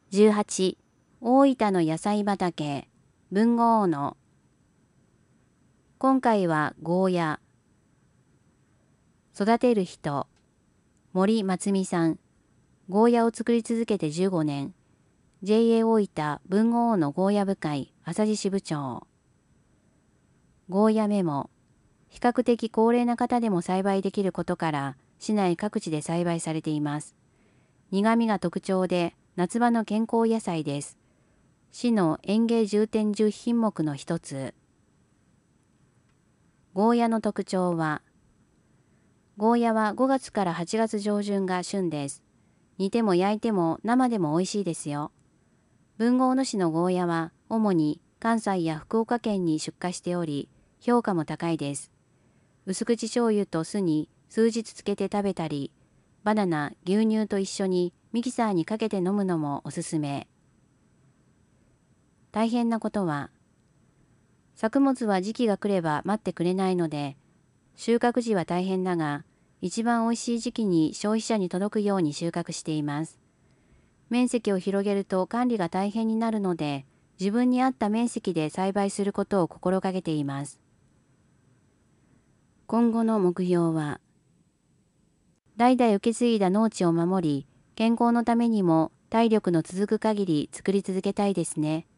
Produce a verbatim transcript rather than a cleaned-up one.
じゅうはち、大分の野菜畑、豊後大野。今回はゴーヤ。育てる人、森松美さん。ゴーヤを作り続けてじゅうごねん。ジェイエー 大分豊後大野ゴーヤ部会朝地支部長。ゴーヤメモ。比較的高齢な方でも栽培できることから、市内各地で栽培されています。苦味が特徴で、夏場の健康野菜です。市の園芸重点じゅう品目の一つ。ゴーヤの特徴は、ゴーヤはごがつからはちがつ上旬が旬です。煮ても焼いても生でも美味しいですよ。豊後大野市のゴーヤは主に関西や福岡県に出荷しており、評価も高いです。薄口醤油と酢に数日つけて食べたり、バナナ、牛乳と一緒にミキサーにかけて飲むのもおすすめ。大変なことは、作物は時期が来れば待ってくれないので、収穫時は大変だが、一番おいしい時期に消費者に届くように収穫しています。面積を広げると管理が大変になるので、自分に合った面積で栽培することを心がけています。今後の目標は、代々受け継いだ農地を守り、健康のためにも体力の続く限り作り続けたいですね。